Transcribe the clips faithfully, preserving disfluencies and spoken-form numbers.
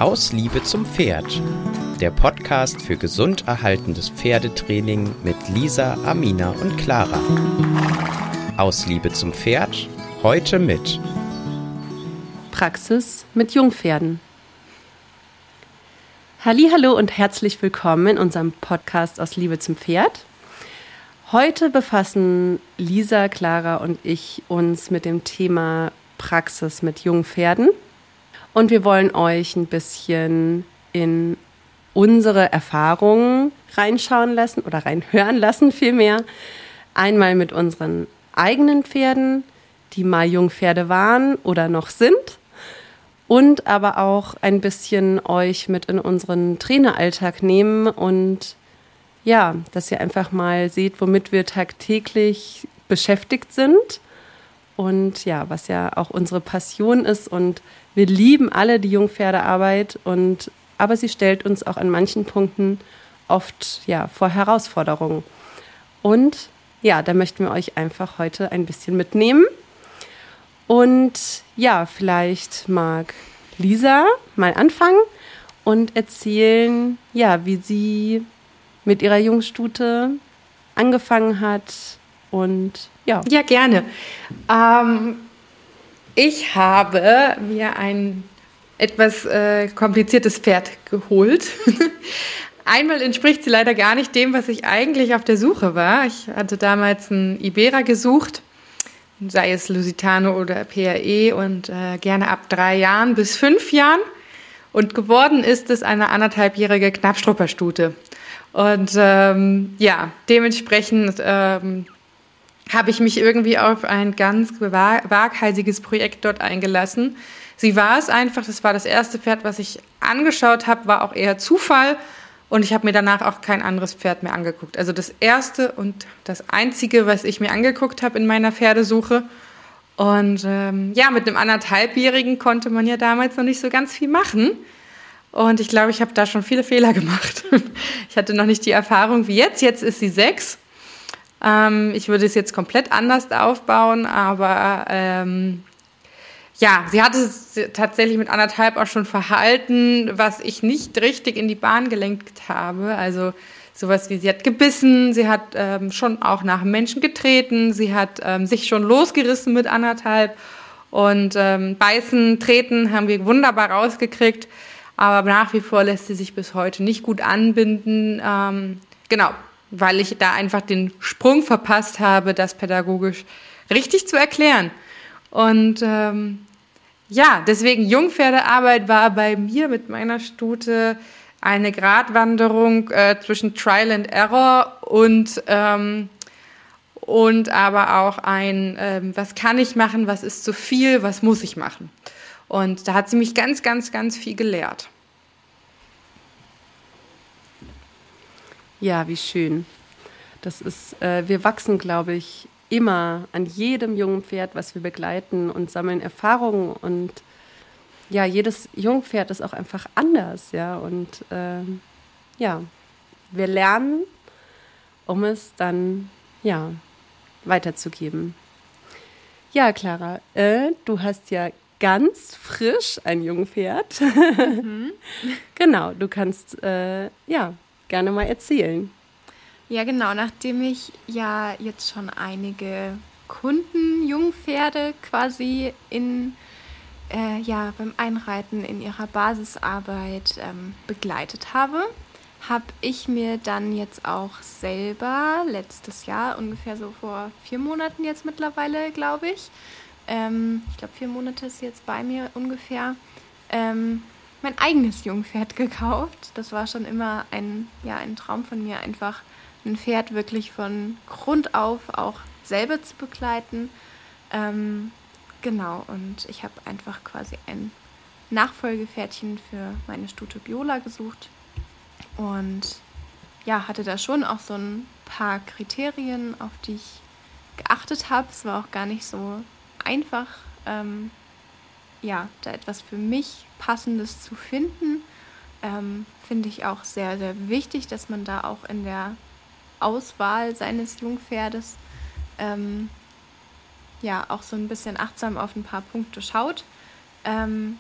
Aus Liebe zum Pferd, der Podcast für gesund erhaltendes Pferdetraining mit Lisa, Amina und Clara. Aus Liebe zum Pferd, heute mit Praxis mit Jungpferden. Hallihallo und herzlich willkommen in unserem Podcast Aus Liebe zum Pferd. Heute befassen Lisa, Clara und ich uns mit dem Thema Praxis mit Jungpferden. Und wir wollen euch ein bisschen in unsere Erfahrungen reinschauen lassen oder reinhören lassen vielmehr. Einmal mit unseren eigenen Pferden, die mal Jungpferde waren oder noch sind. Und aber auch ein bisschen euch mit in unseren Traineralltag nehmen und ja, dass ihr einfach mal seht, womit wir tagtäglich beschäftigt sind und ja, was ja auch unsere Passion ist und wir lieben alle die Jungpferdearbeit und aber sie stellt uns auch an manchen Punkten oft ja vor Herausforderungen. Und ja, da möchten wir euch einfach heute ein bisschen mitnehmen. Und ja, vielleicht mag Lisa mal anfangen und erzählen, ja, wie sie mit ihrer Jungstute angefangen hat und ja. Ja, gerne. Ähm, ich habe mir ein etwas äh, kompliziertes Pferd geholt. Einmal entspricht sie leider gar nicht dem, was ich eigentlich auf der Suche war. Ich hatte damals einen Ibera gesucht, sei es Lusitano oder P R E und äh, gerne ab drei Jahren bis fünf Jahren. Und geworden ist es eine anderthalbjährige Knappstrupperstute. Und ähm, ja, dementsprechend ähm, habe ich mich irgendwie auf ein ganz waghalsiges Projekt dort eingelassen. Sie war es einfach, das war das erste Pferd, was ich angeschaut habe, war auch eher Zufall. Und ich habe mir danach auch kein anderes Pferd mehr angeguckt. Also das erste und das einzige, was ich mir angeguckt habe in meiner Pferdesuche. Und ähm, ja, mit einem anderthalbjährigen konnte man ja damals noch nicht so ganz viel machen. Und ich glaube, ich habe da schon viele Fehler gemacht. Ich hatte noch nicht die Erfahrung wie jetzt. Jetzt ist sie sechs. Ähm, ich würde es jetzt komplett anders aufbauen, aber ähm, ja, sie hatte es tatsächlich mit anderthalb auch schon Verhalten, was ich nicht richtig in die Bahn gelenkt habe. Also sowas wie, sie hat gebissen, sie hat ähm, schon auch nach dem Menschen getreten, sie hat ähm, sich schon losgerissen mit anderthalb und ähm, beißen, treten haben wir wunderbar rausgekriegt. Aber nach wie vor lässt sie sich bis heute nicht gut anbinden. Ähm, genau, weil ich da einfach den Sprung verpasst habe, das pädagogisch richtig zu erklären. Und ähm, ja, deswegen Jungpferdearbeit war bei mir mit meiner Stute eine Gratwanderung äh, zwischen Trial and Error und, ähm, und aber auch ein, ähm, was kann ich machen, was ist zu viel, was muss ich machen. Und da hat sie mich ganz, ganz, ganz viel gelehrt. Ja, wie schön. Das ist, äh, wir wachsen, glaube ich, immer an jedem jungen Pferd, was wir begleiten und sammeln Erfahrungen. Und ja, jedes Jungpferd ist auch einfach anders, ja. Und äh, ja, wir lernen, um es dann ja weiterzugeben. Ja, Clara, äh, du hast ja ganz frisch ein Jungpferd. Mhm. Genau, du kannst äh, ja gerne mal erzählen. Ja, genau. Nachdem ich ja jetzt schon einige Kunden, Jungpferde quasi in äh, ja beim Einreiten in ihrer Basisarbeit ähm, begleitet habe, habe ich mir dann jetzt auch selber letztes Jahr, ungefähr so vor vier Monaten jetzt mittlerweile, glaube ich, Ähm, ich glaube, vier Monate ist sie jetzt bei mir ungefähr, ähm, mein eigenes Jungpferd gekauft. Das war schon immer ein, ja, ein Traum von mir, einfach ein Pferd wirklich von Grund auf auch selber zu begleiten. Ähm, genau, und ich habe einfach quasi ein Nachfolgepferdchen für meine Stute Biola gesucht und ja, hatte da schon auch so ein paar Kriterien, auf die ich geachtet habe. Es war auch gar nicht so einfach, ähm, ja, da etwas für mich Passendes zu finden. Ähm, finde ich auch sehr, sehr wichtig, dass man da auch in der Auswahl seines Jungpferdes ähm, ja auch so ein bisschen achtsam auf ein paar Punkte schaut. Ähm,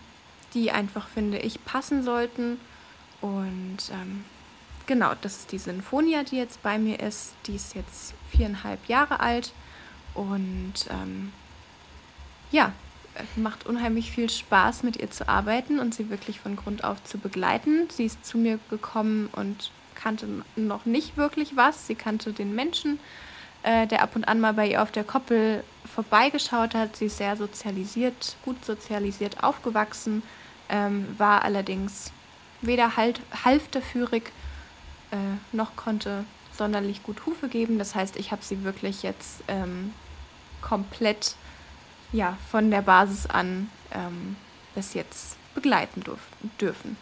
die einfach, finde ich, passen sollten. Und ähm, genau, das ist die Sinfonia, die jetzt bei mir ist. Die ist jetzt viereinhalb Jahre alt und ähm, ja, macht unheimlich viel Spaß, mit ihr zu arbeiten und sie wirklich von Grund auf zu begleiten. Sie ist zu mir gekommen und kannte noch nicht wirklich was. Sie kannte den Menschen, äh, der ab und an mal bei ihr auf der Koppel vorbeigeschaut hat. Sie ist sehr sozialisiert, gut sozialisiert aufgewachsen, ähm, war allerdings weder halt, halfterführig äh, noch konnte sonderlich gut Hufe geben. Das heißt, ich habe sie wirklich jetzt ähm, komplett ja, von der Basis an ähm, bis jetzt begleiten durf- dürfen.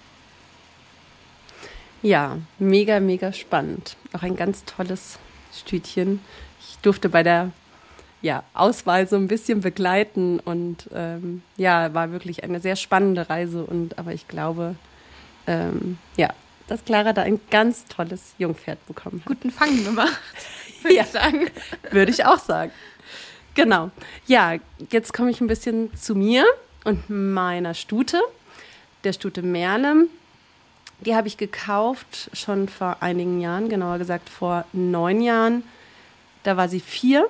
Ja, mega, mega spannend. Auch ein ganz tolles Stütchen. Ich durfte bei der ja, Auswahl so ein bisschen begleiten und ähm, ja, war wirklich eine sehr spannende Reise. Und aber ich glaube, ähm, ja, dass Clara da ein ganz tolles Jungpferd bekommen hat. Guten Fang gemacht, würde ja, ich sagen. Würde ich auch sagen. Genau. Ja, jetzt komme ich ein bisschen zu mir und meiner Stute, der Stute Merle. Die habe ich gekauft schon vor einigen Jahren, genauer gesagt vor neun Jahren. Da war sie vier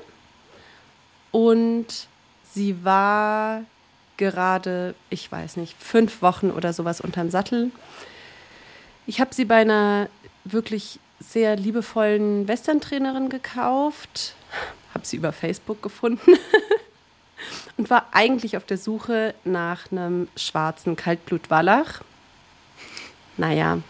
und sie war gerade, ich weiß nicht, fünf Wochen oder sowas unterm Sattel. Ich habe sie bei einer wirklich sehr liebevollen Western-Trainerin gekauft, habe sie über Facebook gefunden und war eigentlich auf der Suche nach einem schwarzen Kaltblut-Wallach. Naja,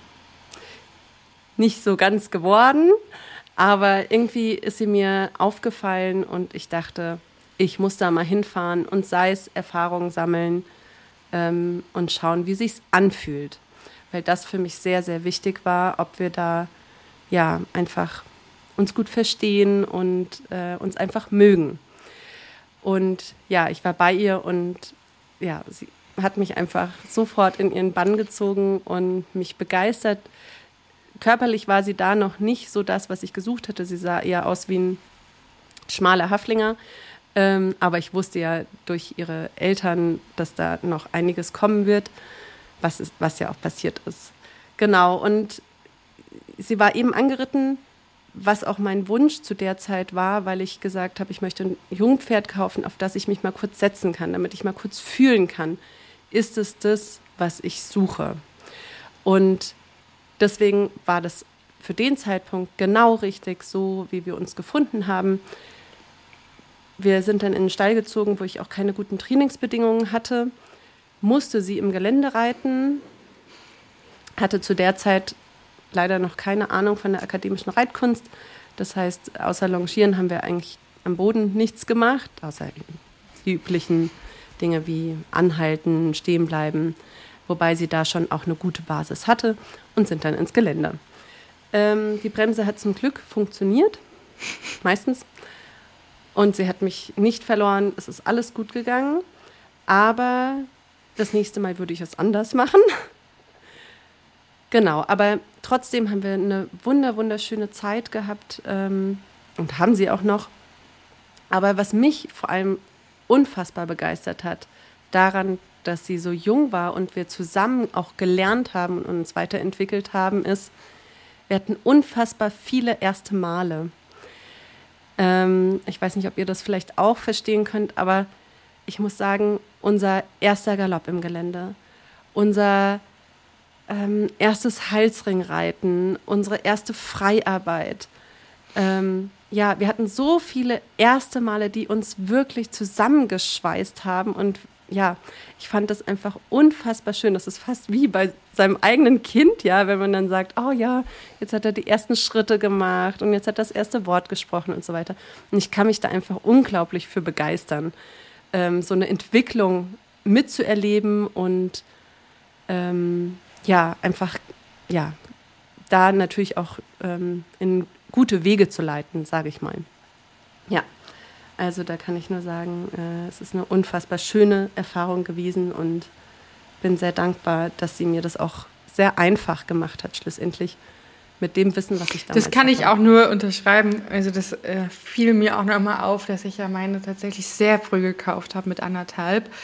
nicht so ganz geworden, aber irgendwie ist sie mir aufgefallen und ich dachte, ich muss da mal hinfahren und sei es Erfahrungen sammeln ähm, und schauen, wie sich's anfühlt. Weil das für mich sehr, sehr wichtig war, ob wir da ja einfach uns gut verstehen und äh, uns einfach mögen. Und ja, ich war bei ihr und ja, sie hat mich einfach sofort in ihren Bann gezogen und mich begeistert. Körperlich war sie da noch nicht so das, was ich gesucht hatte. Sie sah eher aus wie ein schmaler Haflinger. Ähm, aber ich wusste ja durch ihre Eltern, dass da noch einiges kommen wird, was, ist, was ja auch passiert ist. Genau, und sie war eben angeritten, was auch mein Wunsch zu der Zeit war, weil ich gesagt habe, ich möchte ein Jungpferd kaufen, auf das ich mich mal kurz setzen kann, damit ich mal kurz fühlen kann, ist es das, was ich suche. Und deswegen war das für den Zeitpunkt genau richtig, so wie wir uns gefunden haben. Wir sind dann in den Stall gezogen, wo ich auch keine guten Trainingsbedingungen hatte, musste sie im Gelände reiten, hatte zu der Zeit leider noch keine Ahnung von der akademischen Reitkunst. Das heißt, außer Longieren haben wir eigentlich am Boden nichts gemacht, außer die üblichen Dinge wie Anhalten, Stehen bleiben, wobei sie da schon auch eine gute Basis hatte und sind dann ins Gelände. Ähm, die Bremse hat zum Glück funktioniert, meistens. Und sie hat mich nicht verloren, es ist alles gut gegangen, aber das nächste Mal würde ich es anders machen. Genau, aber trotzdem haben wir eine wunder, wunderschöne Zeit gehabt ähm, und haben sie auch noch. Aber was mich vor allem unfassbar begeistert hat, daran, dass sie so jung war und wir zusammen auch gelernt haben und uns weiterentwickelt haben, ist, wir hatten unfassbar viele erste Male. Ähm, ich weiß nicht, ob ihr das vielleicht auch verstehen könnt, aber ich muss sagen, unser erster Galopp im Gelände, unser ähm, erstes Halsringreiten, unsere erste Freiarbeit. Ähm, ja, wir hatten so viele erste Male, die uns wirklich zusammengeschweißt haben und ja, ich fand das einfach unfassbar schön. Das ist fast wie bei seinem eigenen Kind, ja, wenn man dann sagt, oh ja, jetzt hat er die ersten Schritte gemacht und jetzt hat er das erste Wort gesprochen und so weiter. Und ich kann mich da einfach unglaublich für begeistern, ähm, so eine Entwicklung mitzuerleben und ähm, ja, einfach, ja, da natürlich auch ähm, in gute Wege zu leiten, sage ich mal. Ja. Also da kann ich nur sagen, äh, es ist eine unfassbar schöne Erfahrung gewesen und bin sehr dankbar, dass sie mir das auch sehr einfach gemacht hat, schlussendlich mit dem Wissen, was ich damals Das kann hatte. ich auch nur unterschreiben. Also das äh, fiel mir auch nochmal auf, dass ich ja meine tatsächlich sehr früh gekauft habe mit anderthalb.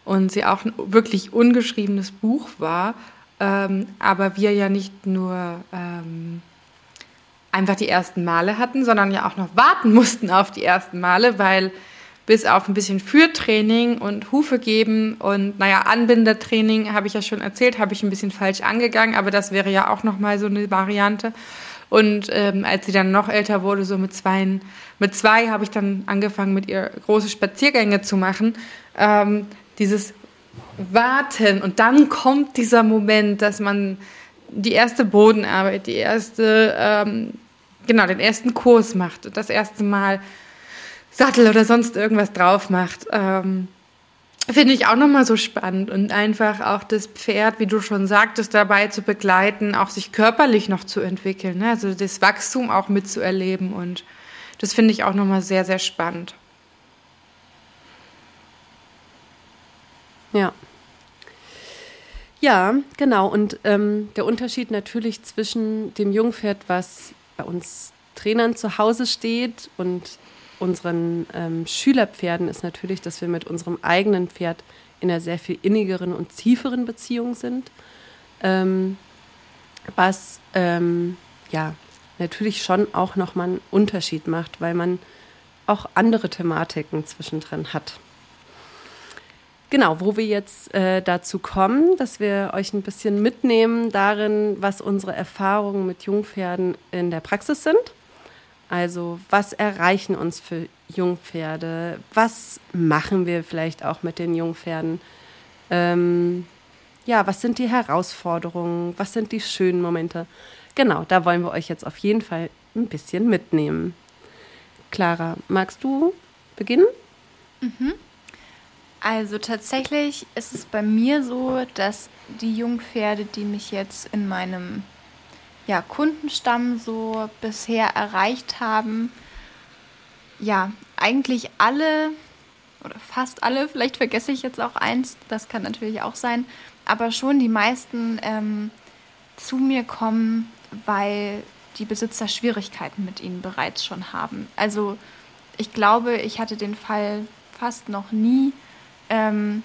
und sie auch ein wirklich ungeschriebenes Buch war, ähm, aber wir ja nicht nur ähm, einfach die ersten Male hatten, sondern ja auch noch warten mussten auf die ersten Male, weil bis auf ein bisschen Führtraining und Hufe geben und, naja, Anbindertraining, habe ich ja schon erzählt, habe ich ein bisschen falsch angegangen, aber das wäre ja auch nochmal so eine Variante. Und ähm, als sie dann noch älter wurde, so mit zwei, mit zwei habe ich dann angefangen, mit ihr große Spaziergänge zu machen. Ähm, dieses Warten und dann kommt dieser Moment, dass man die erste Bodenarbeit, die erste, ähm, genau, den ersten Kurs macht, das erste Mal Sattel oder sonst irgendwas drauf macht. Ähm, finde ich auch nochmal so spannend und einfach auch das Pferd, wie du schon sagtest, dabei zu begleiten, auch sich körperlich noch zu entwickeln, ne? Also das Wachstum auch mitzuerleben und das finde ich auch nochmal sehr, sehr spannend. Ja. Ja, genau. Und ähm, der Unterschied natürlich zwischen dem Jungpferd, was bei uns Trainern zu Hause steht, und unseren ähm, Schülerpferden ist natürlich, dass wir mit unserem eigenen Pferd in einer sehr viel innigeren und tieferen Beziehung sind, ähm, was ähm, ja natürlich schon auch nochmal einen Unterschied macht, weil man auch andere Thematiken zwischendrin hat. Genau, wo wir jetzt äh, dazu kommen, dass wir euch ein bisschen mitnehmen darin, was unsere Erfahrungen mit Jungpferden in der Praxis sind. Also was erreichen uns für Jungpferde? Was machen wir vielleicht auch mit den Jungpferden? Ähm, ja, was sind die Herausforderungen? Was sind die schönen Momente? Genau, da wollen wir euch jetzt auf jeden Fall ein bisschen mitnehmen. Clara, magst du beginnen? Mhm. Also tatsächlich ist es bei mir so, dass die Jungpferde, die mich jetzt in meinem ja, Kundenstamm so bisher erreicht haben, ja, eigentlich alle oder fast alle, vielleicht vergesse ich jetzt auch eins, das kann natürlich auch sein, aber schon die meisten ähm, zu mir kommen, weil die Besitzer Schwierigkeiten mit ihnen bereits schon haben. Also ich glaube, ich hatte den Fall fast noch nie, ähm,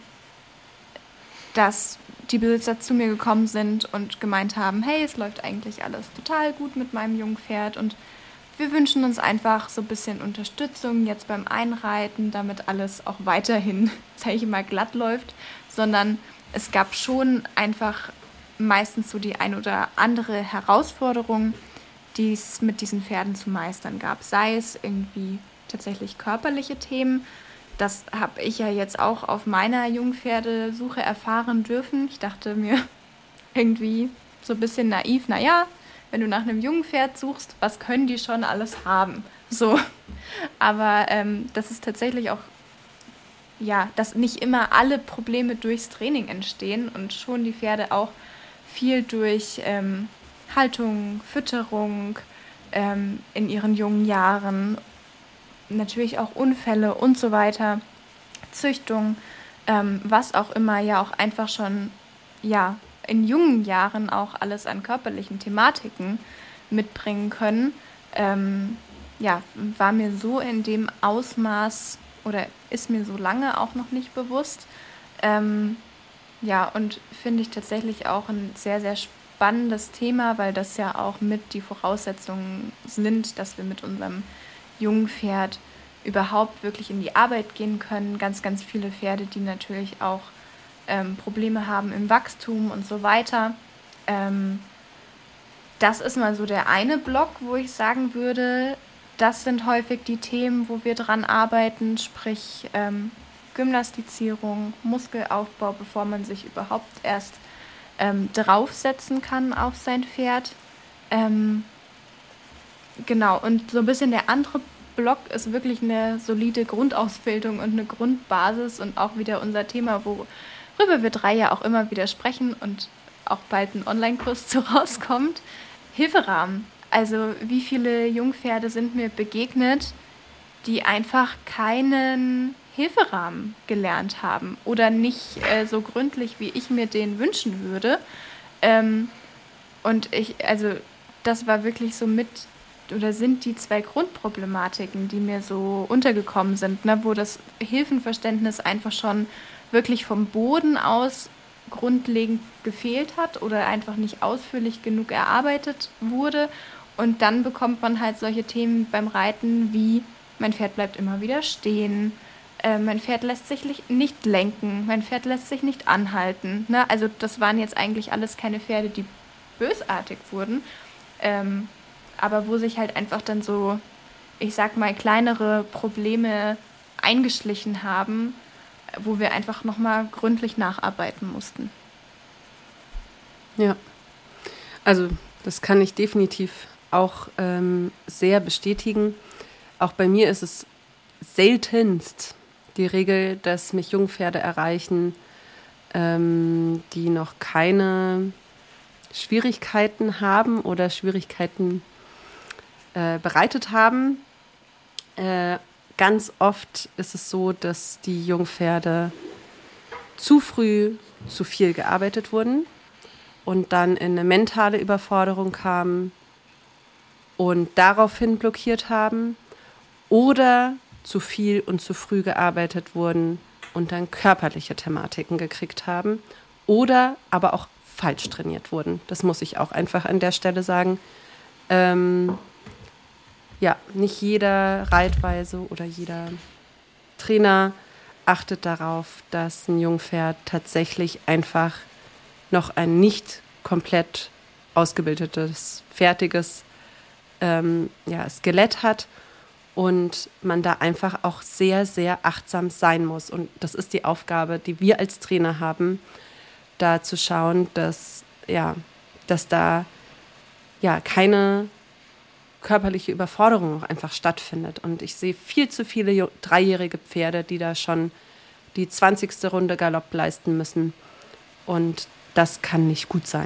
dass die Besitzer zu mir gekommen sind und gemeint haben, hey, es läuft eigentlich alles total gut mit meinem Jungpferd und wir wünschen uns einfach so ein bisschen Unterstützung jetzt beim Einreiten, damit alles auch weiterhin, sage ich mal, glatt läuft, sondern es gab schon einfach meistens so die ein oder andere Herausforderung, die es mit diesen Pferden zu meistern gab, sei es irgendwie tatsächlich körperliche Themen. Das habe ich ja jetzt auch auf meiner Jungpferdesuche erfahren dürfen. Ich dachte mir irgendwie so ein bisschen naiv, naja, wenn du nach einem Jungpferd suchst, was können die schon alles haben? So, aber ähm, das ist tatsächlich auch, ja, dass nicht immer alle Probleme durchs Training entstehen und schon die Pferde auch viel durch ähm, Haltung, Fütterung ähm, in ihren jungen Jahren, natürlich auch Unfälle und so weiter, Züchtung, ähm, was auch immer ja auch einfach schon ja in jungen Jahren auch alles an körperlichen Thematiken mitbringen können, ähm, ja, war mir so in dem Ausmaß oder ist mir so lange auch noch nicht bewusst. Ähm, ja, und finde ich tatsächlich auch ein sehr, sehr spannendes Thema, weil das ja auch mit die Voraussetzungen sind, dass wir mit unserem Jungpferd überhaupt wirklich in die Arbeit gehen können. Ganz, ganz viele Pferde, die natürlich auch ähm, Probleme haben im Wachstum und so weiter. Ähm, das ist mal so der eine Block, wo ich sagen würde, das sind häufig die Themen, wo wir dran arbeiten, sprich ähm, Gymnastizierung, Muskelaufbau, bevor man sich überhaupt erst ähm, draufsetzen kann auf sein Pferd. Ähm, genau, und so ein bisschen der andere Block ist wirklich eine solide Grundausbildung und eine Grundbasis und auch wieder unser Thema, worüber wir drei ja auch immer wieder sprechen und auch bald ein Online-Kurs zu rauskommt. Hilferahmen. Also wie viele Jungpferde sind mir begegnet, die einfach keinen Hilferahmen gelernt haben oder nicht äh, so gründlich, wie ich mir den wünschen würde. Ähm, und ich, also das war wirklich so mit oder sind die zwei Grundproblematiken, die mir so untergekommen sind, ne, wo das Hilfenverständnis einfach schon wirklich vom Boden aus grundlegend gefehlt hat oder einfach nicht ausführlich genug erarbeitet wurde. Und dann bekommt man halt solche Themen beim Reiten wie, mein Pferd bleibt immer wieder stehen, äh, mein Pferd lässt sich nicht lenken, mein Pferd lässt sich nicht anhalten. Ne? Also das waren jetzt eigentlich alles keine Pferde, die bösartig wurden, ähm, aber wo sich halt einfach dann so, ich sag mal, kleinere Probleme eingeschlichen haben, wo wir einfach nochmal gründlich nacharbeiten mussten. Ja, also das kann ich definitiv auch ähm, sehr bestätigen. Auch bei mir ist es seltenst die Regel, dass mich Jungpferde erreichen, ähm, die noch keine Schwierigkeiten haben oder Schwierigkeiten äh, bereitet haben. Äh, ganz oft ist es so, dass die Jungpferde zu früh zu viel gearbeitet wurden und dann in eine mentale Überforderung kamen und daraufhin blockiert haben oder zu viel und zu früh gearbeitet wurden und dann körperliche Thematiken gekriegt haben oder aber auch falsch trainiert wurden. Das muss ich auch einfach an der Stelle sagen. Ähm, ja, nicht jeder Reitweise oder jeder Trainer achtet darauf, dass ein Jungpferd tatsächlich einfach noch ein nicht komplett ausgebildetes, fertiges ähm, ja, Skelett hat und man da einfach auch sehr, sehr achtsam sein muss. Und das ist die Aufgabe, die wir als Trainer haben, da zu schauen, dass, ja, dass da ja, keine körperliche Überforderung auch einfach stattfindet. Und ich sehe viel zu viele jo- dreijährige Pferde, die da schon die zwanzigste Runde Galopp leisten müssen. Und das kann nicht gut sein.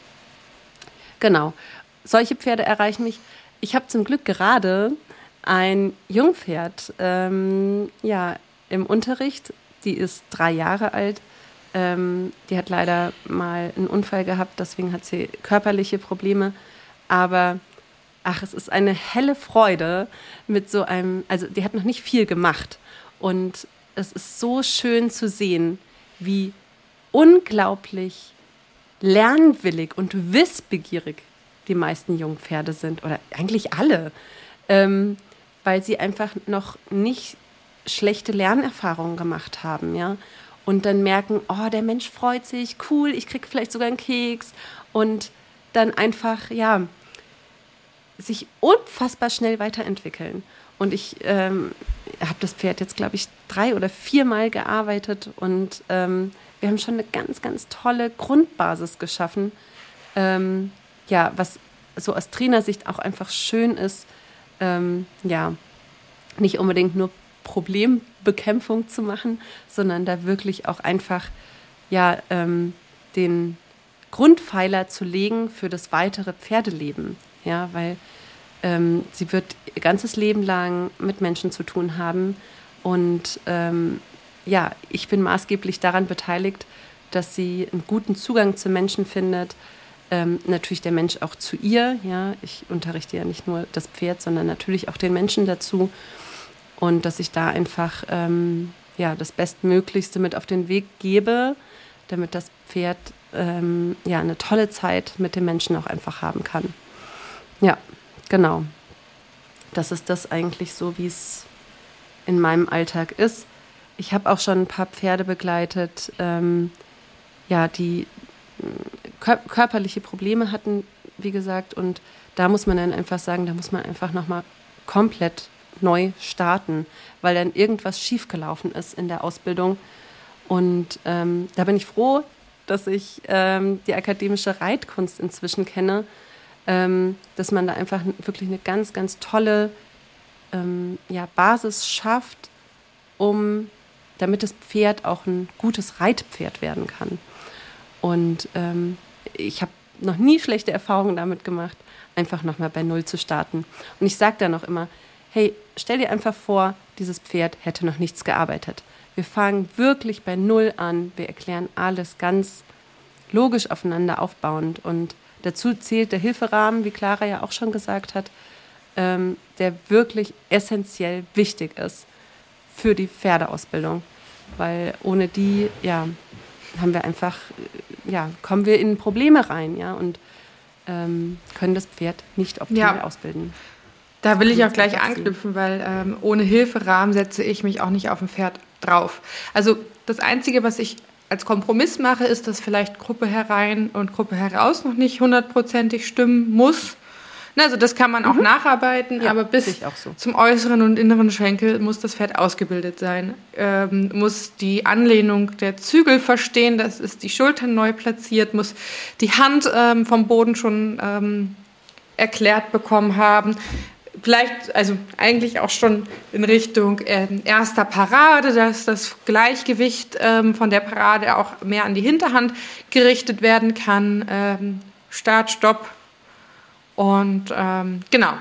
Genau, solche Pferde erreichen mich. Ich habe zum Glück gerade ein Jungpferd ähm, ja, im Unterricht. Die ist drei Jahre alt. Ähm, die hat leider mal einen Unfall gehabt, deswegen hat sie körperliche Probleme. Aber ach, es ist eine helle Freude mit so einem, also die hat noch nicht viel gemacht. Und es ist so schön zu sehen, wie unglaublich lernwillig und wissbegierig die meisten Jungpferde sind. Oder eigentlich alle. Ähm, weil sie einfach noch nicht schlechte Lernerfahrungen gemacht haben, ja. Und dann merken, oh, der Mensch freut sich, cool, ich kriege vielleicht sogar einen Keks. Und dann einfach, ja, sich unfassbar schnell weiterentwickeln. Und ich ähm, habe das Pferd jetzt, glaube ich, drei oder viermal gearbeitet und ähm, wir haben schon eine ganz, ganz tolle Grundbasis geschaffen. Ähm, ja, was so aus Trainersicht auch einfach schön ist, ähm, ja, nicht unbedingt nur Problembekämpfung zu machen, sondern da wirklich auch einfach, ja, ähm, den Grundpfeiler zu legen für das weitere Pferdeleben. Ja, weil ähm, sie wird ihr ganzes Leben lang mit Menschen zu tun haben. Und ähm, ja, ich bin maßgeblich daran beteiligt, dass sie einen guten Zugang zu Menschen findet. Ähm, natürlich der Mensch auch zu ihr. Ja, ich unterrichte ja nicht nur das Pferd, sondern natürlich auch den Menschen dazu. Und dass ich da einfach ähm, ja, das Bestmöglichste mit auf den Weg gebe, damit das Pferd ähm, ja, eine tolle Zeit mit den Menschen auch einfach haben kann. Ja, genau. Das ist das eigentlich so, wie es in meinem Alltag ist. Ich habe auch schon ein paar Pferde begleitet, ähm, ja, die kör- körperliche Probleme hatten, wie gesagt. Und da muss man dann einfach sagen, da muss man einfach nochmal komplett neu starten, weil dann irgendwas schiefgelaufen ist in der Ausbildung. Und ähm, da bin ich froh, dass ich ähm, die akademische Reitkunst inzwischen kenne, ähm, dass man da einfach wirklich eine ganz, ganz tolle ähm, ja, Basis schafft, um, damit das Pferd auch ein gutes Reitpferd werden kann. Und ähm, ich habe noch nie schlechte Erfahrungen damit gemacht, einfach nochmal bei Null zu starten. Und ich sage dann auch immer, hey, stell dir einfach vor, dieses Pferd hätte noch nichts gearbeitet. Wir fangen wirklich bei Null an, wir erklären alles ganz logisch aufeinander aufbauend. Und dazu zählt der Hilferahmen, wie Clara ja auch schon gesagt hat, ähm, der wirklich essentiell wichtig ist für die Pferdeausbildung. weil ohne die, ja, haben wir einfach, ja, kommen wir in Probleme rein, ja, und ähm, können das Pferd nicht optimal Ja. ausbilden. Da will ich auch gleich Wachsen. anknüpfen, weil ähm, ohne Hilferahmen setze ich mich auch nicht auf ein Pferd drauf. Also das Einzige, was ich als Kompromiss mache, ist, dass vielleicht Gruppe herein und Gruppe heraus noch nicht hundertprozentig stimmen muss. Na, also das kann man auch nacharbeiten, Ja, aber bis sehe ich auch so. zum äußeren und inneren Schenkel muss das Pferd ausgebildet sein. Ähm, muss die Anlehnung der Zügel verstehen, das ist die Schultern neu platziert, muss die Hand ähm, vom Boden schon ähm, erklärt bekommen haben. Vielleicht, also eigentlich auch schon in Richtung ähm, erster Parade, dass das Gleichgewicht ähm, von der Parade auch mehr an die Hinterhand gerichtet werden kann. Ähm, Start, Stopp und ähm, genau.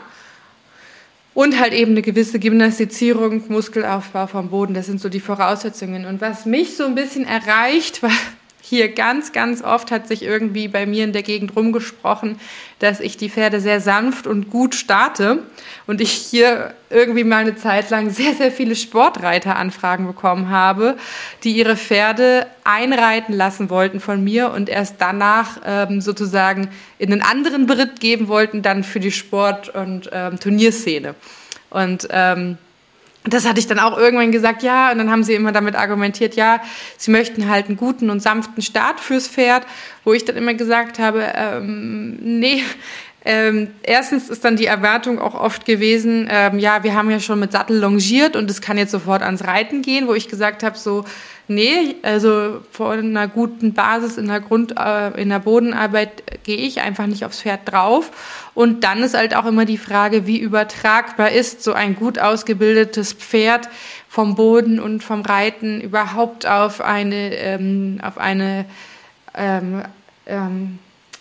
Und halt eben eine gewisse Gymnastizierung, Muskelaufbau vom Boden, das sind so die Voraussetzungen. Und was mich so ein bisschen erreicht, war hier ganz, ganz oft hat sich irgendwie bei mir in der Gegend rumgesprochen, dass ich die Pferde sehr sanft und gut starte und ich hier irgendwie mal eine Zeit lang sehr, sehr viele Sportreiteranfragen bekommen habe, die ihre Pferde einreiten lassen wollten von mir und erst danach ähm, sozusagen in einen anderen Beritt geben wollten, dann für die Sport- und ähm, Turnierszene. Und ähm, das hatte ich dann auch irgendwann gesagt, ja, und dann haben sie immer damit argumentiert, ja, sie möchten halt einen guten und sanften Start fürs Pferd, wo ich dann immer gesagt habe, ähm, nee, ähm, erstens ist dann die Erwartung auch oft gewesen, ähm, ja, wir haben ja schon mit Sattel longiert und es kann jetzt sofort ans Reiten gehen, wo ich gesagt habe, so, nee, also vor einer guten Basis in der Grund, äh, in der Bodenarbeit gehe ich einfach nicht aufs Pferd drauf. Und dann ist halt auch immer die Frage, wie übertragbar ist so ein gut ausgebildetes Pferd vom Boden und vom Reiten überhaupt auf eine, ähm, auf eine ähm, ähm,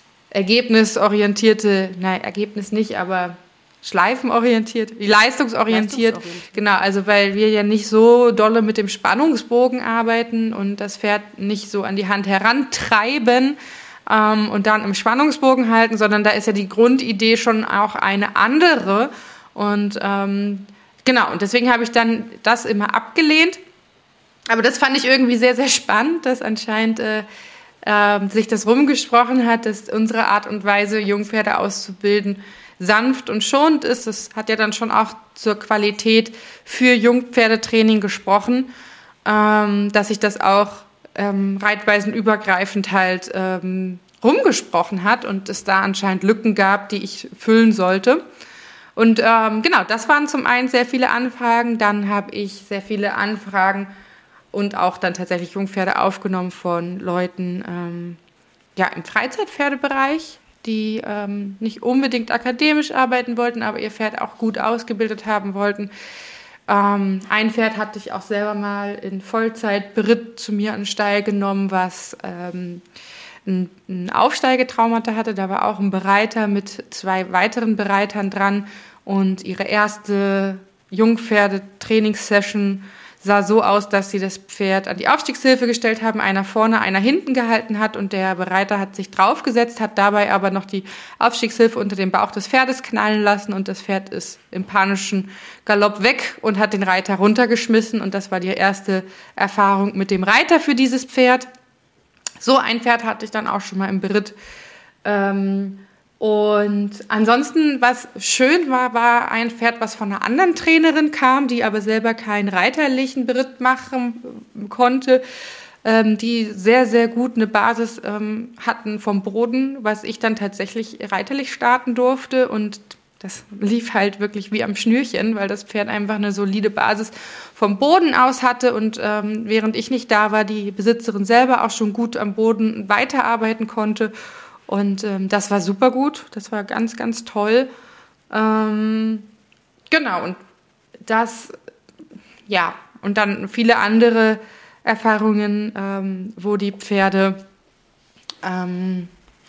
ergebnisorientierte, nein, Ergebnis nicht, aber schleifenorientiert, leistungsorientiert. Leistungsorientiert. Genau, also weil wir ja nicht so dolle mit dem Spannungsbogen arbeiten und das Pferd nicht so an die Hand herantreiben ähm, und dann im Spannungsbogen halten, sondern da ist ja die Grundidee schon auch eine andere. Und ähm, genau, und deswegen habe ich dann das immer abgelehnt. Aber das fand ich irgendwie sehr, sehr spannend, dass anscheinend äh, äh, sich das rumgesprochen hat, dass unsere Art und Weise, Jungpferde auszubilden, sanft und schonend ist. Das hat ja dann schon auch zur Qualität für Jungpferdetraining gesprochen, ähm, dass sich das auch ähm, reitweisenübergreifend halt ähm, rumgesprochen hat und es da anscheinend Lücken gab, die ich füllen sollte. Und ähm, genau, das waren zum einen sehr viele Anfragen. Dann habe ich sehr viele Anfragen und auch dann tatsächlich Jungpferde aufgenommen von Leuten ähm, ja, im Freizeitpferdebereich, die ähm, nicht unbedingt akademisch arbeiten wollten, aber ihr Pferd auch gut ausgebildet haben wollten. Ähm, ein Pferd hatte ich auch selber mal in Vollzeitberitt zu mir an den Stall genommen, was ähm, ein, ein Aufsteigetraumata hatte. Da war auch ein Bereiter mit zwei weiteren Bereitern dran und ihre erste Jungpferde-Trainingssession sah so aus, dass sie das Pferd an die Aufstiegshilfe gestellt haben, einer vorne, einer hinten gehalten hat und der Bereiter hat sich draufgesetzt, hat dabei aber noch die Aufstiegshilfe unter dem Bauch des Pferdes knallen lassen und das Pferd ist im panischen Galopp weg und hat den Reiter runtergeschmissen und das war die erste Erfahrung mit dem Reiter für dieses Pferd. So ein Pferd hatte ich dann auch schon mal im Beritt. Ähm, Und ansonsten, was schön war, war ein Pferd, was von einer anderen Trainerin kam, die aber selber keinen reiterlichen Beritt machen konnte, ähm, die sehr, sehr gut eine Basis ähm, hatten vom Boden, was ich dann tatsächlich reiterlich starten durfte. Und das lief halt wirklich wie am Schnürchen, weil das Pferd einfach eine solide Basis vom Boden aus hatte. Und ähm, während ich nicht da war, die Besitzerin selber auch schon gut am Boden weiterarbeiten konnte. Und ähm, das war super gut, das war ganz, ganz toll. Ähm, genau, und das, ja, und dann viele andere Erfahrungen, ähm, wo die Pferde ähm,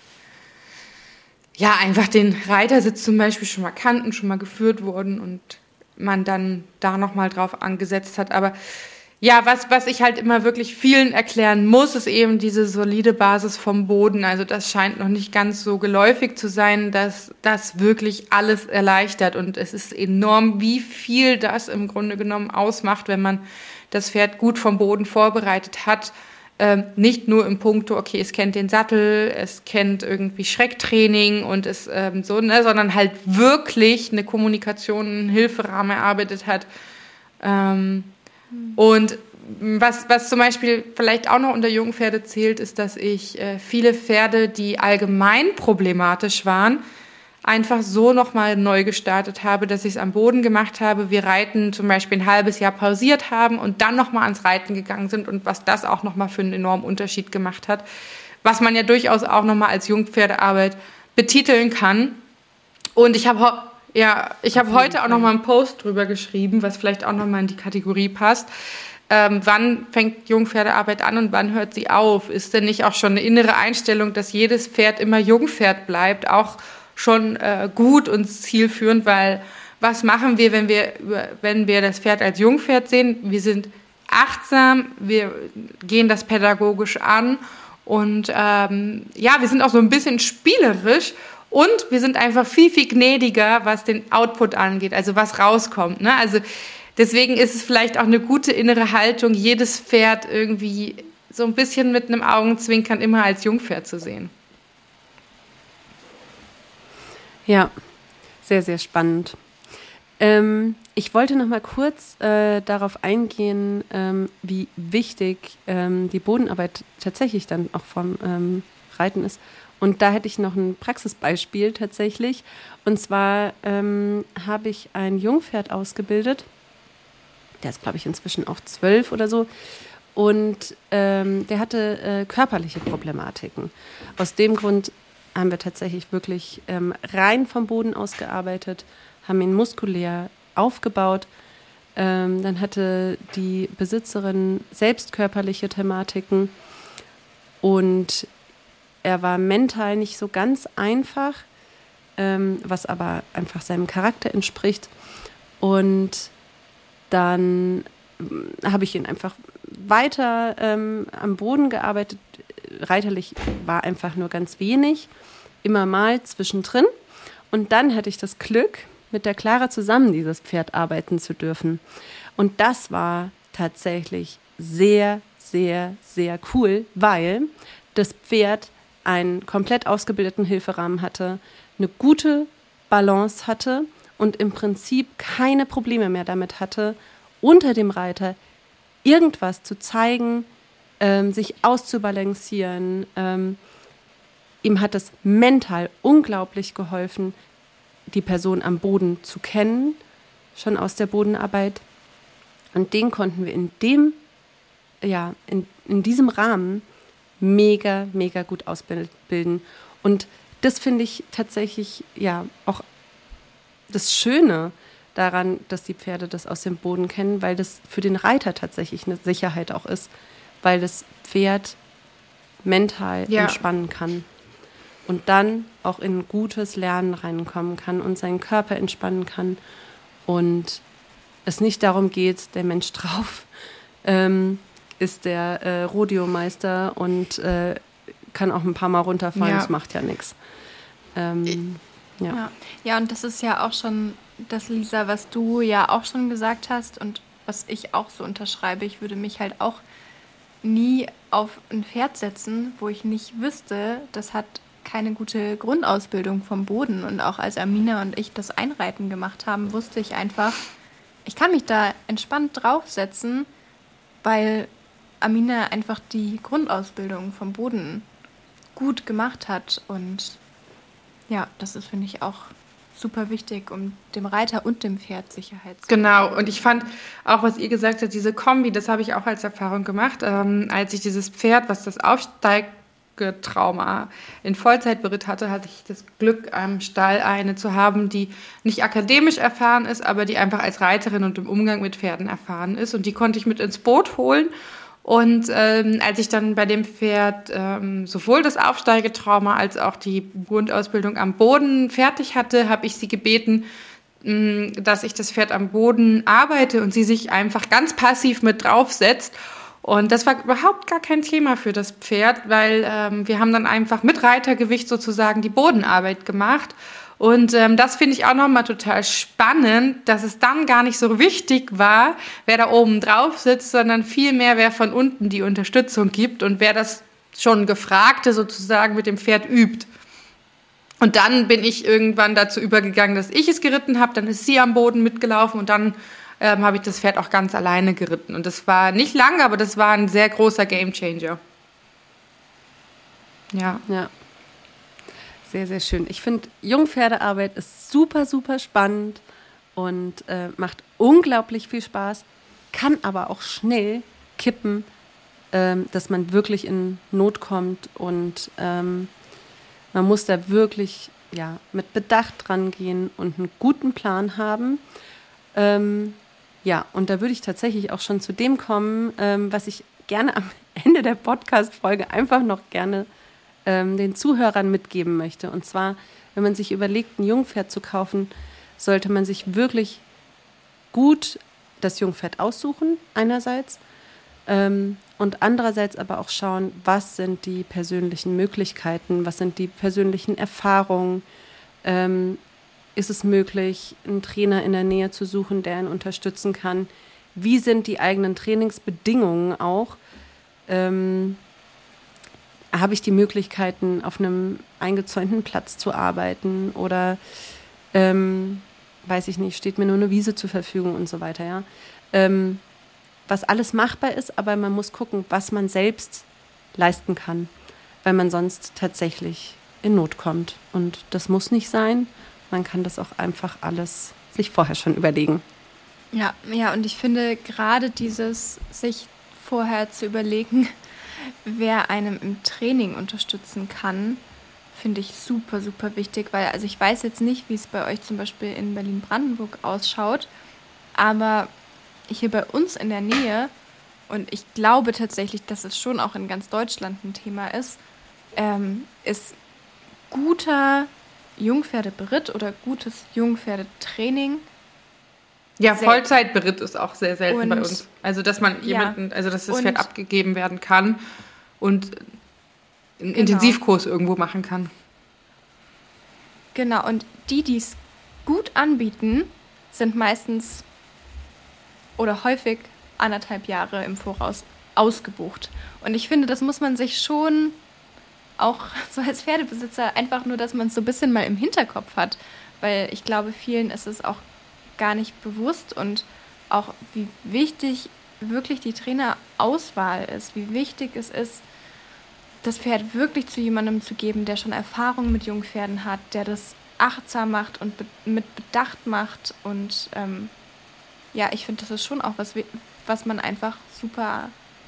ja einfach den Reitersitz zum Beispiel schon mal kannten, schon mal geführt wurden und man dann da nochmal drauf angesetzt hat. Aber ja, was, was ich halt immer wirklich vielen erklären muss, ist eben diese solide Basis vom Boden. Also das scheint noch nicht ganz so geläufig zu sein, dass das wirklich alles erleichtert. Und es ist enorm, wie viel das im Grunde genommen ausmacht, wenn man das Pferd gut vom Boden vorbereitet hat. Ähm, nicht nur im Punkto, okay, es kennt den Sattel, es kennt irgendwie Schrecktraining und es ähm, so, ne, sondern halt wirklich eine Kommunikation, einen Hilferahmen erarbeitet hat. Ähm, mhm. Und was, was zum Beispiel vielleicht auch noch unter Jungpferde zählt, ist, dass ich äh, viele Pferde, die allgemein problematisch waren, einfach so nochmal neu gestartet habe, dass ich es am Boden gemacht habe. Wir Reiten zum Beispiel ein halbes Jahr pausiert haben und dann nochmal ans Reiten gegangen sind und was das auch nochmal für einen enormen Unterschied gemacht hat, was man ja durchaus auch nochmal als Jungpferdearbeit betiteln kann. Und ich habe ja, ich habe heute auch nochmal einen Post drüber geschrieben, was vielleicht auch nochmal in die Kategorie passt. Ähm, wann fängt Jungpferdearbeit an und wann hört sie auf? Ist denn nicht auch schon eine innere Einstellung, dass jedes Pferd immer Jungpferd bleibt, auch schon äh, gut und zielführend, weil was machen wir, wenn wir, wenn wir das Pferd als Jungpferd sehen? Wir sind achtsam, wir gehen das pädagogisch an und ähm, ja, wir sind auch so ein bisschen spielerisch und wir sind einfach viel, viel gnädiger, was den Output angeht, also was rauskommt, ne? Also deswegen ist es vielleicht auch eine gute innere Haltung, jedes Pferd irgendwie so ein bisschen mit einem Augenzwinkern immer als Jungpferd zu sehen. Ja, sehr, sehr spannend. Ähm, ich wollte noch mal kurz äh, darauf eingehen, ähm, wie wichtig ähm, die Bodenarbeit tatsächlich dann auch vom ähm, Reiten ist. Und da hätte ich noch ein Praxisbeispiel tatsächlich. Und zwar ähm, habe ich ein Jungpferd ausgebildet. Der ist, glaube ich, inzwischen auch zwölf oder so. Und ähm, der hatte äh, körperliche Problematiken. Aus dem Grund haben wir tatsächlich wirklich ähm, rein vom Boden aus gearbeitet, haben ihn muskulär aufgebaut. Ähm, dann hatte die Besitzerin selbst körperliche Thematiken und er war mental nicht so ganz einfach, ähm, was aber einfach seinem Charakter entspricht. Und dann habe ich ihn einfach weiter ähm, am Boden gearbeitet. Reiterlich war einfach nur ganz wenig, immer mal zwischendrin. Und dann hatte ich das Glück, mit der Clara zusammen dieses Pferd arbeiten zu dürfen. Und das war tatsächlich sehr, sehr, sehr cool, weil das Pferd einen komplett ausgebildeten Hilferahmen hatte, eine gute Balance hatte und im Prinzip keine Probleme mehr damit hatte, unter dem Reiter irgendwas zu zeigen, ähm, sich auszubalancieren. Ähm, ihm hat es mental unglaublich geholfen, die Person am Boden zu kennen, schon aus der Bodenarbeit. Und den konnten wir in dem, ja, in, in diesem Rahmen mega, mega gut ausbilden. Und das finde ich tatsächlich, ja, auch das Schöne daran, dass die Pferde das aus dem Boden kennen, weil das für den Reiter tatsächlich eine Sicherheit auch ist, weil das Pferd mental ja. entspannen kann und dann auch in gutes Lernen reinkommen kann und seinen Körper entspannen kann und es nicht darum geht, der Mensch drauf ähm, ist der äh, Rodeo-Meister und äh, kann auch ein paar Mal runterfallen, ja. das macht ja nichts. Ähm, ja. Ja. ja, und das ist ja auch schon das, Lisa, was du ja auch schon gesagt hast und was ich auch so unterschreibe. Ich würde mich halt auch nie auf ein Pferd setzen, wo ich nicht wüsste, das hat keine gute Grundausbildung vom Boden. Und auch als Amina und ich das Einreiten gemacht haben, wusste ich einfach, ich kann mich da entspannt draufsetzen, weil Amina einfach die Grundausbildung vom Boden gut gemacht hat. Und ja, das ist, finde ich, auch super wichtig, um dem Reiter und dem Pferd Sicherheit zu geben. Genau, und ich fand auch, was ihr gesagt habt, diese Kombi, das habe ich auch als Erfahrung gemacht, ähm, als ich dieses Pferd, was das Aufsteigtrauma in Vollzeit beritt hatte, hatte ich das Glück, am Stall eine zu haben, die nicht akademisch erfahren ist, aber die einfach als Reiterin und im Umgang mit Pferden erfahren ist, und die konnte ich mit ins Boot holen. Und ähm, als ich dann bei dem Pferd ähm, sowohl das Aufsteigetrauma als auch die Grundausbildung am Boden fertig hatte, habe ich sie gebeten, mh, dass ich das Pferd am Boden arbeite und sie sich einfach ganz passiv mit draufsetzt. Und das war überhaupt gar kein Thema für das Pferd, weil ähm, wir haben dann einfach mit Reitergewicht sozusagen die Bodenarbeit gemacht. Und ähm, das finde ich auch nochmal total spannend, dass es dann gar nicht so wichtig war, wer da oben drauf sitzt, sondern vielmehr, wer von unten die Unterstützung gibt und wer das schon Gefragte sozusagen mit dem Pferd übt. Und dann bin ich irgendwann dazu übergegangen, dass ich es geritten habe, dann ist sie am Boden mitgelaufen und dann ähm, habe ich das Pferd auch ganz alleine geritten. Und das war nicht lang, aber das war ein sehr großer Gamechanger. Ja. Ja. Sehr, sehr schön. Ich finde, Jungpferdearbeit ist super, super spannend und äh, macht unglaublich viel Spaß, kann aber auch schnell kippen, ähm, dass man wirklich in Not kommt und ähm, man muss da wirklich ja, mit Bedacht dran gehen und einen guten Plan haben. Ähm, ja, und da würde ich tatsächlich auch schon zu dem kommen, ähm, was ich gerne am Ende der Podcast-Folge einfach noch gerne ähm, den Zuhörern mitgeben möchte. Und zwar, wenn man sich überlegt, ein Jungpferd zu kaufen, sollte man sich wirklich gut das Jungpferd aussuchen, einerseits, ähm, und andererseits aber auch schauen, was sind die persönlichen Möglichkeiten, was sind die persönlichen Erfahrungen, ähm, ist es möglich, einen Trainer in der Nähe zu suchen, der ihn unterstützen kann, wie sind die eigenen Trainingsbedingungen auch, ähm, habe ich die Möglichkeiten, auf einem eingezäunten Platz zu arbeiten oder, ähm, weiß ich nicht, steht mir nur eine Wiese zur Verfügung und so weiter, ja. Ähm, was alles machbar ist, aber man muss gucken, was man selbst leisten kann, weil man sonst tatsächlich in Not kommt. Und das muss nicht sein. Man kann das auch einfach alles sich vorher schon überlegen. Ja, ja, und ich finde gerade dieses, sich vorher zu überlegen, wer einem im Training unterstützen kann, finde ich super, super wichtig, weil also ich weiß jetzt nicht, wie es bei euch zum Beispiel in Berlin-Brandenburg ausschaut, aber hier bei uns in der Nähe, und ich glaube tatsächlich, dass es schon auch in ganz Deutschland ein Thema ist, ähm, ist guter Jungpferdeberitt oder gutes Jungpferdetraining. Ja, Vollzeitberitt ist auch sehr selten und, bei uns. Also, dass man jemanden, ja, also dass das und, Pferd abgegeben werden kann und einen genau. Intensivkurs irgendwo machen kann. Genau, und die, die es gut anbieten, sind meistens oder häufig anderthalb Jahre im Voraus ausgebucht. Und ich finde, das muss man sich schon auch so als Pferdebesitzer einfach nur, dass man es so ein bisschen mal im Hinterkopf hat. Weil ich glaube, vielen ist es auch gar nicht bewusst und auch wie wichtig wirklich die Trainerauswahl ist, wie wichtig es ist, das Pferd wirklich zu jemandem zu geben, der schon Erfahrung mit Jungpferden hat, der das achtsam macht und be- mit Bedacht macht und ähm, ja, ich finde, das ist schon auch was, was man einfach super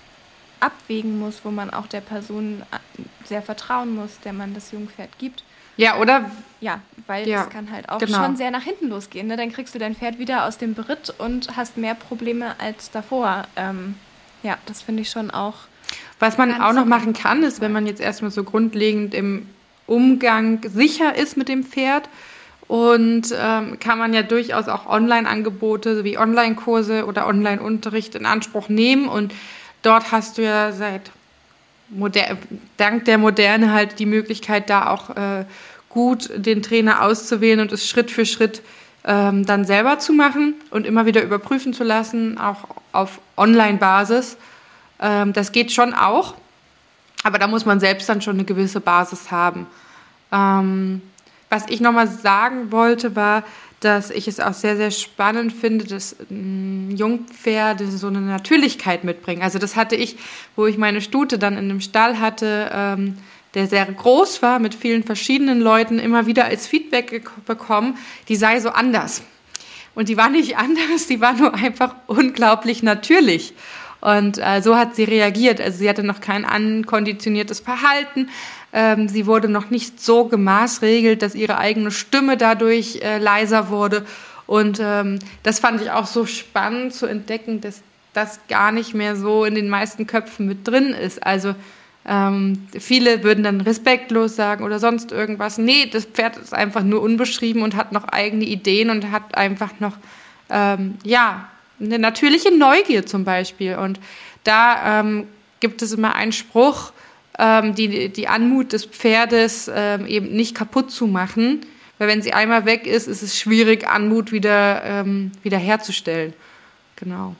abwägen muss, wo man auch der Person sehr vertrauen muss, der man das Jungpferd gibt. Ja, oder? Ja, weil ja, es kann halt auch genau. schon sehr nach hinten losgehen. Ne? Dann kriegst du dein Pferd wieder aus dem Beritt und hast mehr Probleme als davor. Ähm, ja, das finde ich schon auch. Was man auch noch machen kann, ist, wenn man jetzt erstmal so grundlegend im Umgang sicher ist mit dem Pferd, und ähm, kann man ja durchaus auch Online-Angebote wie Online-Kurse oder Online-Unterricht in Anspruch nehmen. Und dort hast du ja seit moder- dank der Moderne halt die Möglichkeit, da auch äh, gut den Trainer auszuwählen und es Schritt für Schritt ähm, dann selber zu machen und immer wieder überprüfen zu lassen, auch auf Online-Basis. Ähm, das geht schon auch, aber da muss man selbst dann schon eine gewisse Basis haben. Ähm, Was ich nochmal sagen wollte, war, dass ich es auch sehr, sehr spannend finde, dass mh, Jungpferde so eine Natürlichkeit mitbringen. Also das hatte ich, wo ich meine Stute dann in einem Stall hatte, ähm, der sehr groß war, mit vielen verschiedenen Leuten, immer wieder als Feedback ge- bekommen, die sei so anders. Und die war nicht anders, die war nur einfach unglaublich natürlich. Und äh, so hat sie reagiert. Also sie hatte noch kein ankonditioniertes Verhalten. Ähm, sie wurde noch nicht so gemaßregelt, dass ihre eigene Stimme dadurch äh, leiser wurde. Und ähm, das fand ich auch so spannend zu entdecken, dass das gar nicht mehr so in den meisten Köpfen mit drin ist. Also ähm, viele würden dann respektlos sagen oder sonst irgendwas. Nee, das Pferd ist einfach nur unbeschrieben und hat noch eigene Ideen und hat einfach noch, ähm, ja, eine natürliche Neugier zum Beispiel. Und da ähm, gibt es immer einen Spruch, ähm, die, die Anmut des Pferdes ähm, eben nicht kaputt zu machen, weil wenn sie einmal weg ist, ist es schwierig, Anmut wieder, ähm, wieder herzustellen. Genau.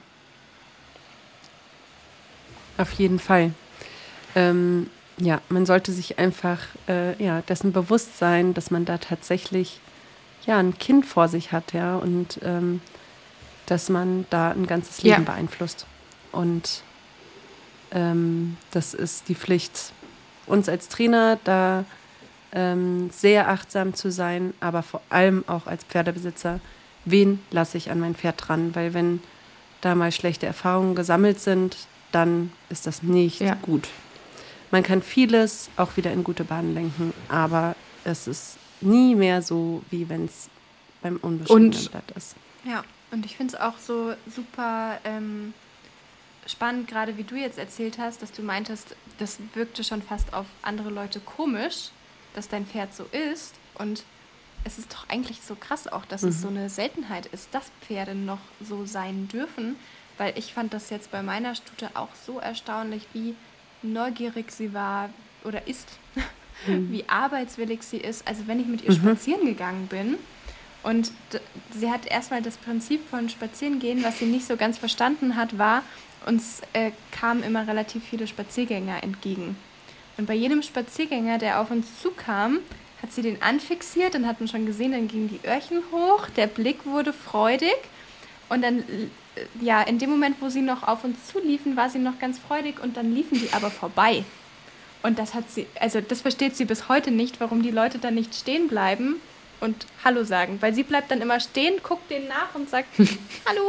Auf jeden Fall. Ähm, ja, man sollte sich einfach äh, ja, dessen bewusst sein, dass man da tatsächlich ja, ein Kind vor sich hat, ja, und ähm, dass man da ein ganzes Leben ja. beeinflusst. Und ähm, das ist die Pflicht, uns als Trainer da ähm, sehr achtsam zu sein, aber vor allem auch als Pferdebesitzer, wen lasse ich an mein Pferd dran? Weil wenn da mal schlechte Erfahrungen gesammelt sind, dann ist das nicht ja. gut. Man kann vieles auch wieder in gute Bahnen lenken, aber es ist nie mehr so, wie wenn es beim unbestimmten Blatt ist. Ja, und ich finde es auch so super ähm, spannend, gerade wie du jetzt erzählt hast, dass du meintest, das wirkte schon fast auf andere Leute komisch, dass dein Pferd so ist. Und es ist doch eigentlich so krass auch, dass mhm. es so eine Seltenheit ist, dass Pferde noch so sein dürfen. Weil ich fand das jetzt bei meiner Stute auch so erstaunlich, wie neugierig sie war oder ist, mhm. wie arbeitswillig sie ist. Also wenn ich mit ihr mhm. spazieren gegangen bin und d- sie hat erstmal das Prinzip von Spazierengehen, was sie nicht so ganz verstanden hat, war, uns äh, kamen immer relativ viele Spaziergänger entgegen. Und bei jedem Spaziergänger, der auf uns zukam, hat sie den anfixiert, dann hat man schon gesehen, dann gingen die Öhrchen hoch, der Blick wurde freudig und dann, ja, in dem Moment, wo sie noch auf uns zuliefen, war sie noch ganz freudig und dann liefen die aber vorbei. Und das hat sie, also das versteht sie bis heute nicht, warum die Leute dann nicht stehen bleiben und Hallo sagen, weil sie bleibt dann immer stehen, guckt denen nach und sagt, Hallo,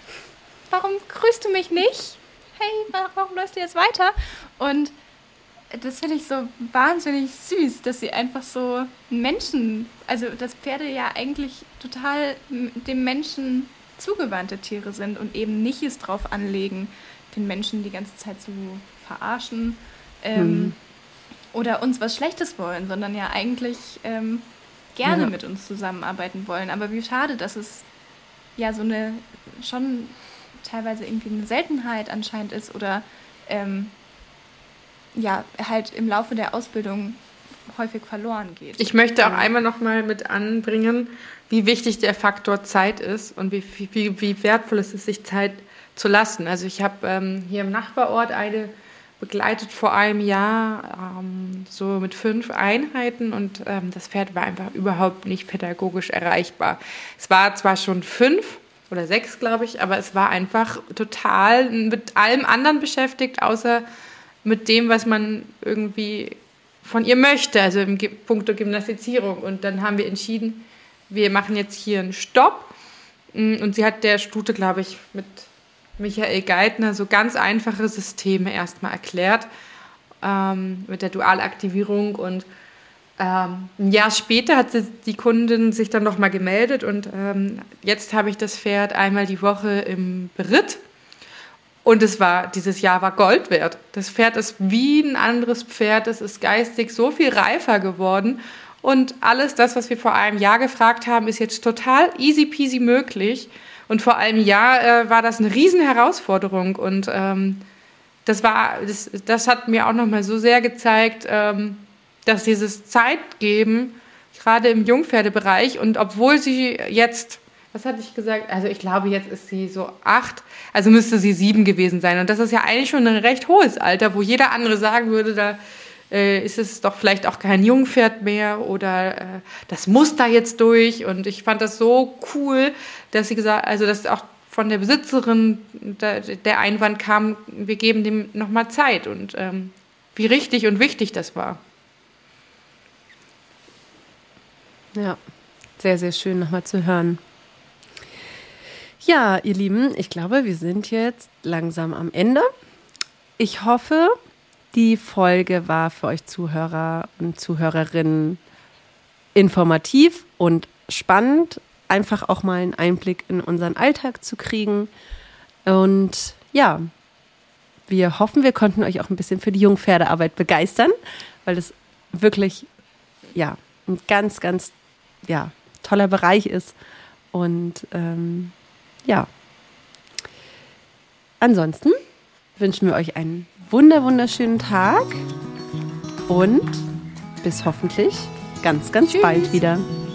warum grüßt du mich nicht? Hey, warum läufst du jetzt weiter? Und das finde ich so wahnsinnig süß, dass sie einfach so Menschen, also dass Pferde ja eigentlich total dem Menschen zugewandte Tiere sind und eben nicht es drauf anlegen, den Menschen die ganze Zeit zu verarschen ähm, mhm. oder uns was Schlechtes wollen, sondern ja eigentlich ähm, gerne ja. mit uns zusammenarbeiten wollen. Aber wie schade, dass es ja so eine schon teilweise irgendwie eine Seltenheit anscheinend ist oder ähm, ja, halt im Laufe der Ausbildung häufig verloren geht. Ich möchte auch einmal noch mal mit anbringen, wie wichtig der Faktor Zeit ist und wie, wie, wie wertvoll es ist, sich Zeit zu lassen. Also ich habe ähm, hier im Nachbarort eine begleitet vor einem Jahr, ähm, so mit fünf Einheiten und ähm, das Pferd war einfach überhaupt nicht pädagogisch erreichbar. Es war zwar schon fünf oder sechs, glaube ich, aber es war einfach total mit allem anderen beschäftigt, außer mit dem, was man irgendwie von ihr möchte, also im G- Punkto Gymnastizierung. Und dann haben wir entschieden, wir machen jetzt hier einen Stopp. Und sie hat der Stute, glaube ich, mit Michael Geithner so ganz einfache Systeme erstmal erklärt, ähm, mit der Dualaktivierung. Und ähm, ein Jahr später hat sie, die Kundin sich dann nochmal gemeldet. Und ähm, jetzt habe ich das Pferd einmal die Woche im Beritt. Und es war, dieses Jahr war Gold wert. Das Pferd ist wie ein anderes Pferd. Es ist geistig so viel reifer geworden. Und alles das, was wir vor einem Jahr gefragt haben, ist jetzt total easy peasy möglich. Und vor einem Jahr äh, war das eine riesen Herausforderung. Und ähm, das war, das, das hat mir auch nochmal so sehr gezeigt, ähm, dass dieses Zeitgeben, gerade im Jungpferdebereich, und obwohl sie jetzt, was hatte ich gesagt? Also ich glaube, jetzt ist sie so acht, also müsste sie sieben gewesen sein. Und das ist ja eigentlich schon ein recht hohes Alter, wo jeder andere sagen würde, da äh, ist es doch vielleicht auch kein Jungpferd mehr oder äh, das muss da jetzt durch. Und ich fand das so cool, dass sie gesagt, also dass auch von der Besitzerin der, der Einwand kam, wir geben dem nochmal Zeit und ähm, wie richtig und wichtig das war. Ja, sehr, sehr schön nochmal zu hören. Ja, ihr Lieben, ich glaube, wir sind jetzt langsam am Ende. Ich hoffe, die Folge war für euch Zuhörer und Zuhörerinnen informativ und spannend, einfach auch mal einen Einblick in unseren Alltag zu kriegen. Und ja, wir hoffen, wir konnten euch auch ein bisschen für die Jungpferdearbeit begeistern, weil das wirklich ja, ein ganz, ganz ja, toller Bereich ist. Und ähm, ja, ansonsten wünschen wir euch einen wunder, wunderschönen Tag und bis hoffentlich ganz, ganz Tschüss. Bald wieder.